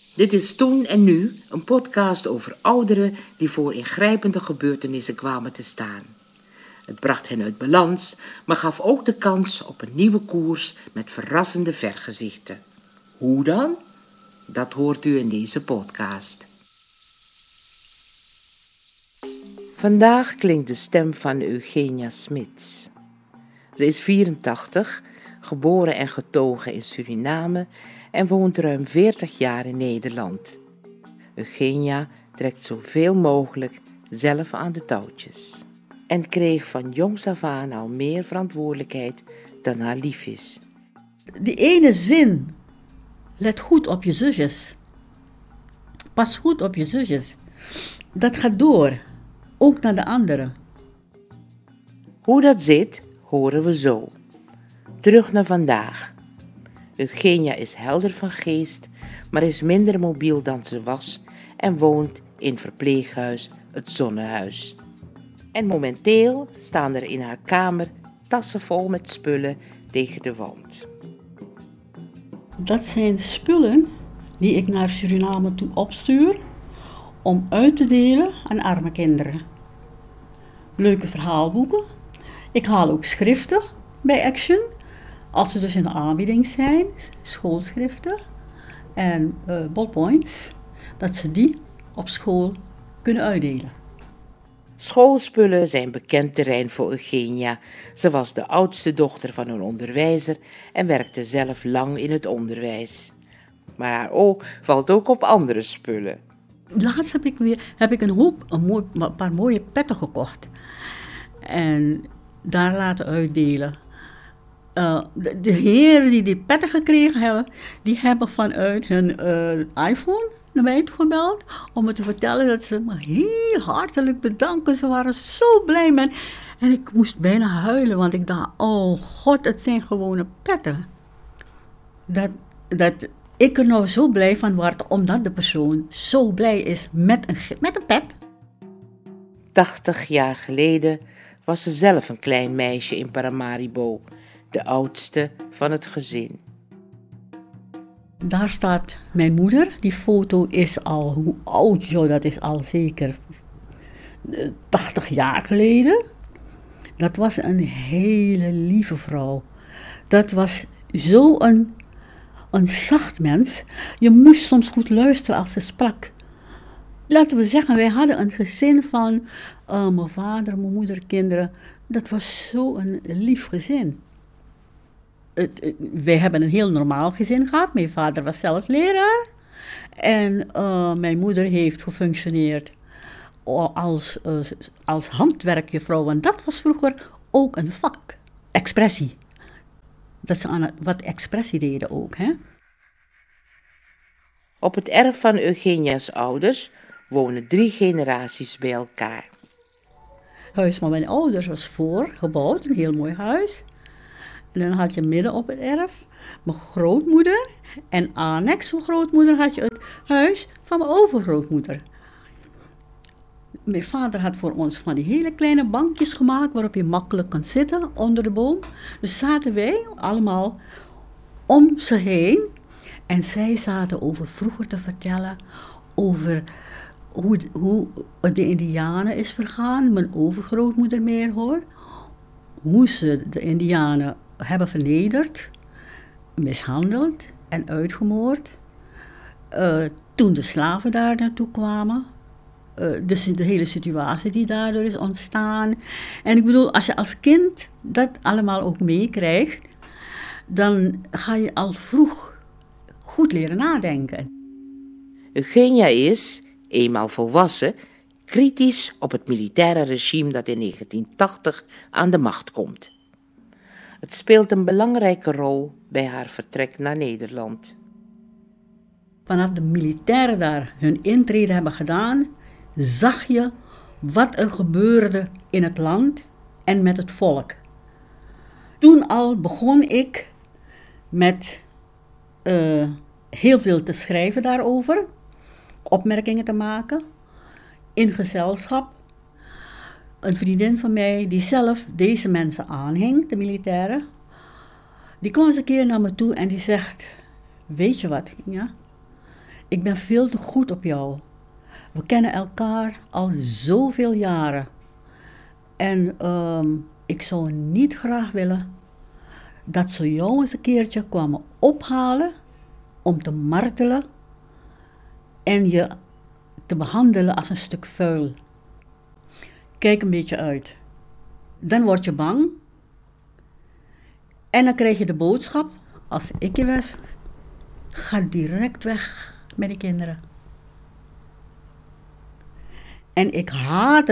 Dit is Toen en Nu, een podcast over ouderen die voor ingrijpende gebeurtenissen kwamen te staan. Het bracht hen uit balans, maar gaf ook de kans op een nieuwe koers met verrassende vergezichten. Hoe dan? Dat hoort u in deze podcast. Vandaag klinkt de stem van Eugenia Smits. Ze is 84, geboren en getogen in Suriname en woont ruim 40 jaar in Nederland. Eugenia trekt zoveel mogelijk zelf aan de touwtjes. En kreeg van jongs af aan al meer verantwoordelijkheid dan haar lief is. Die ene zin, let goed op je zusjes. Pas goed op je zusjes. Dat gaat door, ook naar de anderen. Hoe dat zit, horen we zo. Terug naar vandaag. Eugenia is helder van geest, maar is minder mobiel dan ze was en woont in verpleeghuis Het Zonnehuis. En momenteel staan er in haar kamer tassen vol met spullen tegen de wand. Dat zijn de spullen die ik naar Suriname toe opstuur om uit te delen aan arme kinderen. Leuke verhaalboeken. Ik haal ook schriften bij Action, als ze dus in de aanbieding zijn, schoolschriften en ballpoints, dat ze die op school kunnen uitdelen. Schoolspullen zijn bekend terrein voor Eugenia. Ze was de oudste dochter van een onderwijzer en werkte zelf lang in het onderwijs. Maar haar oog valt ook op andere spullen. Laatst heb ik een paar mooie petten gekocht en daar laten uitdelen. De heren die petten gekregen hebben, die hebben vanuit hun iPhone naar mij toe gebeld om me te vertellen dat ze me heel hartelijk bedanken. Ze waren zo blij met. En ik moest bijna huilen, want ik dacht, oh God, het zijn gewone petten. Dat ik er nou zo blij van word, omdat de persoon zo blij is met een pet. 80 jaar geleden was ze zelf een klein meisje in Paramaribo, de oudste van het gezin. Daar staat mijn moeder. Die foto is al, hoe oud, joh, dat is al zeker 80 jaar geleden. Dat was een hele lieve vrouw. Dat was zo een zacht mens. Je moest soms goed luisteren als ze sprak. Laten we zeggen, wij hadden een gezin van mijn vader, mijn moeder, kinderen. Dat was zo'n lief gezin. Wij hebben een heel normaal gezin gehad. Mijn vader was zelf leraar. En mijn moeder heeft gefunctioneerd als handwerkjuffrouw. Want dat was vroeger ook een vak. Expressie. Dat ze wat expressie deden ook. Hè? Op het erf van Eugenia's ouders wonen 3 generaties bij elkaar. Het huis van mijn ouders was voorgebouwd. Een heel mooi huis. En dan had je midden op het erf mijn grootmoeder. En annex mijn grootmoeder had je het huis van mijn overgrootmoeder. Mijn vader had voor ons van die hele kleine bankjes gemaakt waarop je makkelijk kan zitten onder de boom. Dus zaten wij allemaal om ze heen. En zij zaten over vroeger te vertellen over hoe de Indianen is vergaan. Mijn overgrootmoeder meer hoor. Hoe ze de Indianen hebben vernederd, mishandeld en uitgemoord. Toen de slaven daar naartoe kwamen. Dus de hele situatie die daardoor is ontstaan. En ik bedoel, als je als kind dat allemaal ook meekrijgt, dan ga je al vroeg goed leren nadenken. Eugenia is, eenmaal volwassen, kritisch op het militaire regime dat in 1980 aan de macht komt. Het speelt een belangrijke rol bij haar vertrek naar Nederland. Vanaf de militairen daar hun intrede hebben gedaan, zag je wat er gebeurde in het land en met het volk. Toen al begon ik met heel veel te schrijven daarover, opmerkingen te maken, in gezelschap. Een vriendin van mij die zelf deze mensen aanhing, de militairen, die kwam eens een keer naar me toe en die zegt, weet je wat, ja? Ik ben veel te goed op jou. We kennen elkaar al zoveel jaren. En ik zou niet graag willen dat ze jou eens een keertje kwamen ophalen om te martelen en je te behandelen als een stuk vuil. Kijk een beetje uit. Dan word je bang. En dan krijg je de boodschap, als ik je was, ga direct weg met die kinderen. En ik haat